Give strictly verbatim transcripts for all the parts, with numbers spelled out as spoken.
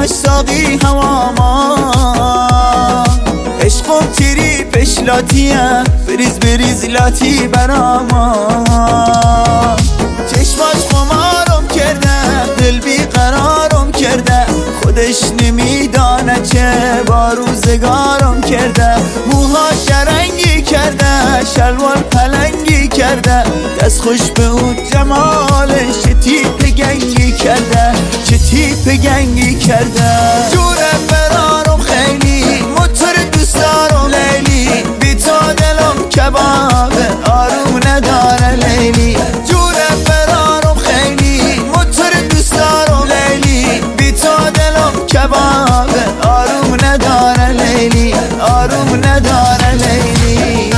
باش ساقی هواما عشقم تیری پشلاتیه بریز بریز لاتی براما چشماش خمارم کرده دل بیقرارم کرده خودش نمیدانه چه با روزگارم کرده موها شرنگی کرده شلوار پلنگی کرده دست خوش به اون جمالش چه تیپ گنگی کرده چه تیپ گنگی کرده جونم برارم خیلی موتور دوست دارم لیلی بی تو دلم کبابه آروم نداره لیلی جونم برارم خیلی موتور دوست دارم لیلی بی تو دلم کبابه آروم نداره لیلی آروم نداره لیلی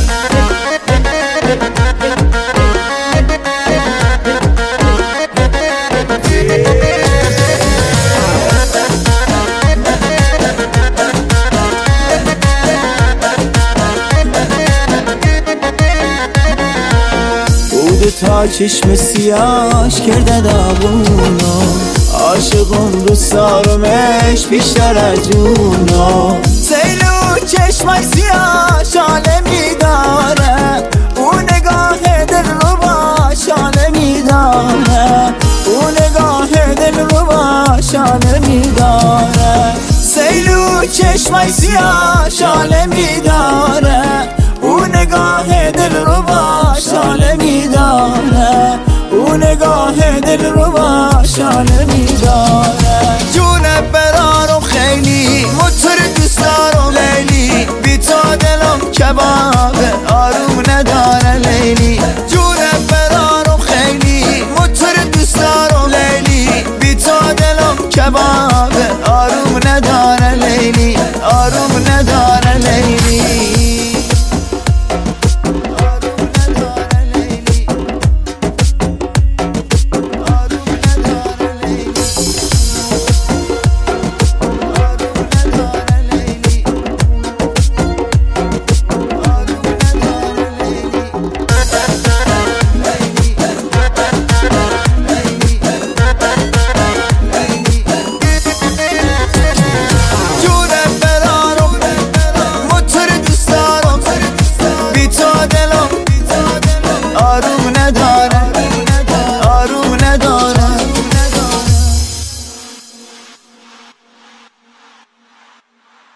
تا چشم سیاش کرده داغونو عاشقم دوست دارمش بیشتر از جونو سیلو چشمش سیاش عالمی داره اون نگاه دل رو باش عالمی داره اون نگاه دل رو باش عالمی داره سیلو چشمش سیاش عالمی داره اون نگاه دل رو باش عالمی داره اون نگاه دل رو باش عالمی داره جونه برارم خیلی موتور دوست دارم لیلی بی تو دلم کبابه آروم نداره لیلی جونه برارم خیلی موتور دوست دارم لیلی بی تو دلم کبابه آروم نداره لیلی آروم نداره لیلی آروم نداره